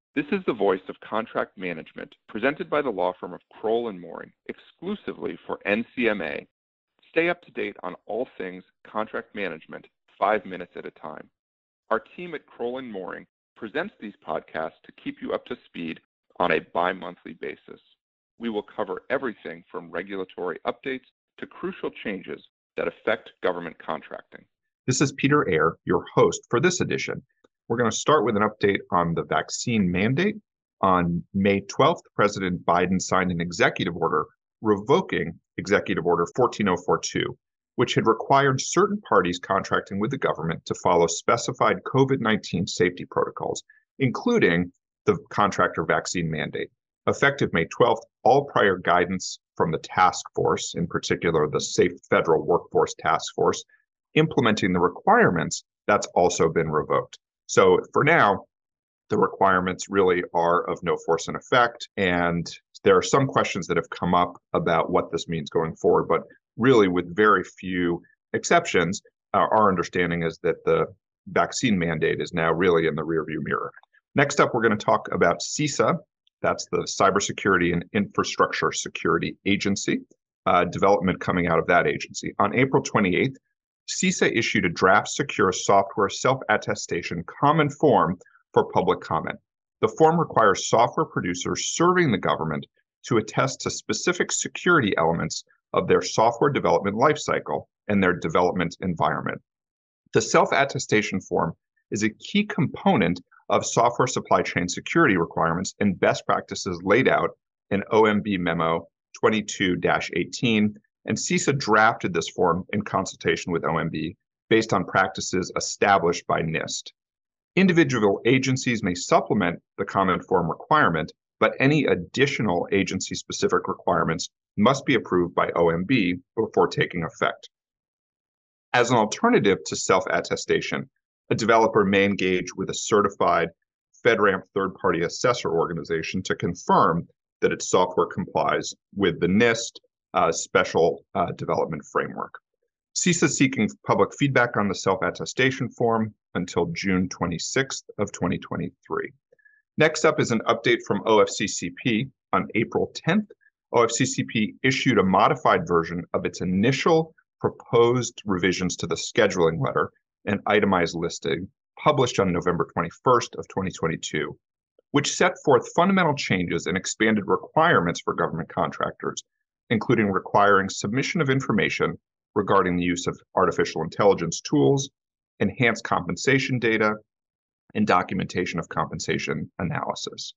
This is the voice of contract management presented by the law firm of Kroll and Mooring exclusively for NCMA. Stay up to date on all things contract management 5 minutes at a time. Our team at Kroll and Mooring presents these podcasts to keep you up to speed on a bi-monthly basis. We will cover everything from regulatory updates to crucial changes that affect government contracting. This is Peter Eyre, your host for this edition. We're going to start with an update on the vaccine mandate. On May 12th, President Biden signed an executive order revoking Executive Order 14042, which had required certain parties contracting with the government to follow specified COVID-19 safety protocols, including the contractor vaccine mandate. Effective May 12th, all prior guidance from the task force, in particular the Safe Federal Workforce Task Force, implementing the requirements, that's also been revoked. So for now, the requirements really are of no force in effect, and there are some questions that have come up about what this means going forward, but really with very few exceptions, our understanding is that the vaccine mandate is now really in the rearview mirror. Next up, we're going to talk about CISA. That's the Cybersecurity and Infrastructure Security Agency, development coming out of that agency. On April 28th, CISA issued a draft secure software self-attestation common form for public comment. The form requires software producers serving the government to attest to specific security elements of their software development lifecycle and their development environment. The self-attestation form is a key component of software supply chain security requirements and best practices laid out in OMB Memo 22-18, and CISA drafted this form in consultation with OMB based on practices established by NIST. Individual agencies may supplement the comment form requirement, but any additional agency-specific requirements must be approved by OMB before taking effect. As an alternative to self-attestation, a developer may engage with a certified FedRAMP third-party assessor organization to confirm that its software complies with the NIST special development framework. CISA is seeking public feedback on the self-attestation form until June 26th of 2023. Next up is an update from OFCCP. On April 10th, OFCCP issued a modified version of its initial proposed revisions to the scheduling letter and itemized listing published on November 21st of 2022, which set forth fundamental changes and expanded requirements for government contractors, including requiring submission of information regarding the use of artificial intelligence tools, enhanced compensation data, and documentation of compensation analysis.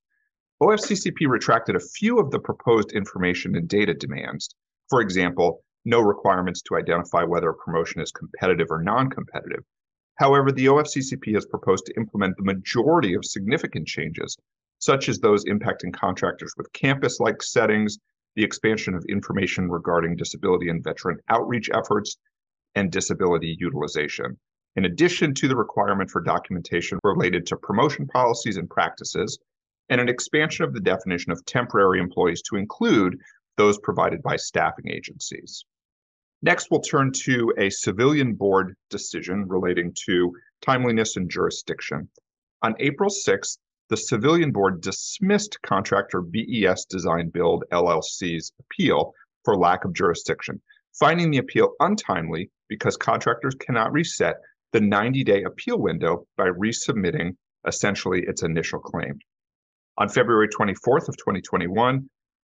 OFCCP retracted a few of the proposed information and data demands. For example, no requirements to identify whether a promotion is competitive or non-competitive. However, the OFCCP has proposed to implement the majority of significant changes, such as those impacting contractors with campus-like settings, the expansion of information regarding disability and veteran outreach efforts, and disability utilization. In addition to the requirement for documentation related to promotion policies and practices, and an expansion of the definition of temporary employees to include those provided by staffing agencies. Next, we'll turn to a civilian board decision relating to timeliness and jurisdiction. On April 6th, the Civilian Board dismissed contractor BES Design Build LLC's appeal for lack of jurisdiction, finding the appeal untimely because contractors cannot reset the 90-day appeal window by resubmitting essentially its initial claim. On February 24th of 2021,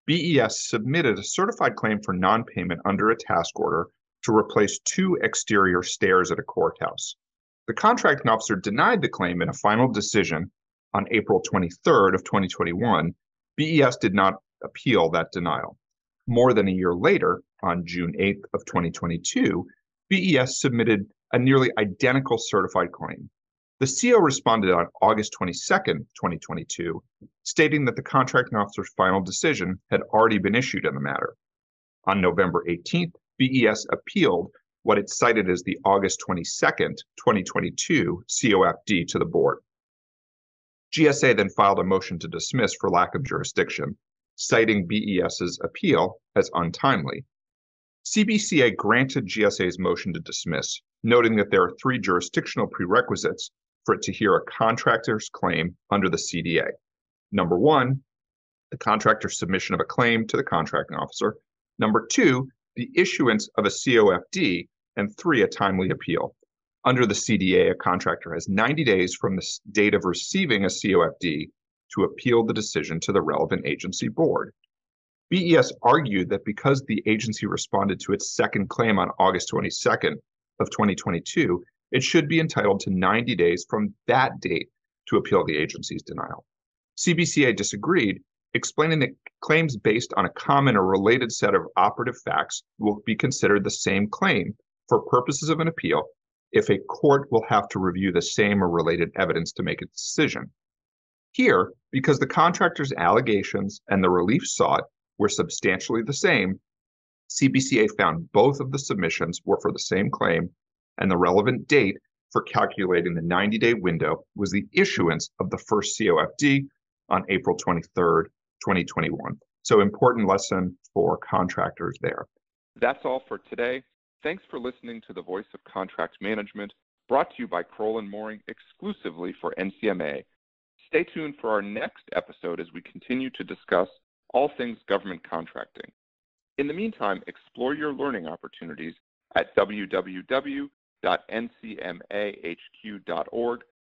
BES submitted a certified claim for non-payment under a task order to replace 2 exterior stairs at a courthouse. The contracting officer denied the claim in a final decision on April 23rd of 2021. BES did not appeal that denial. More than a year later, on June 8th of 2022, BES submitted a nearly identical certified claim. The CO responded on August 22nd, 2022, stating that the contracting officer's final decision had already been issued in the matter. On November 18th, BES appealed what it cited as the August 22nd, 2022 COFD to the board. GSA then filed a motion to dismiss for lack of jurisdiction, citing BES's appeal as untimely. CBCA granted GSA's motion to dismiss, noting that there are 3 jurisdictional prerequisites for it to hear a contractor's claim under the CDA. Number one, the contractor's submission of a claim to the contracting officer. Number two, the issuance of a COFD. And three, a timely appeal. Under the CDA, a contractor has 90 days from the date of receiving a COFD to appeal the decision to the relevant agency board. BES argued that because the agency responded to its second claim on August 22nd of 2022, it should be entitled to 90 days from that date to appeal the agency's denial. CBCA disagreed, explaining that claims based on a common or related set of operative facts will be considered the same claim for purposes of an appeal if a court will have to review the same or related evidence to make a decision. Here, because the contractor's allegations and the relief sought were substantially the same, CBCA found both of the submissions were for the same claim, and the relevant date for calculating the 90-day window was the issuance of the first COFD on April 23rd, 2021. So important lesson for contractors there. That's all for today. Thanks for listening to the Voice of Contract Management, brought to you by Crowell & Moring exclusively for NCMA. Stay tuned for our next episode as we continue to discuss all things government contracting. In the meantime, explore your learning opportunities at www.ncmahq.org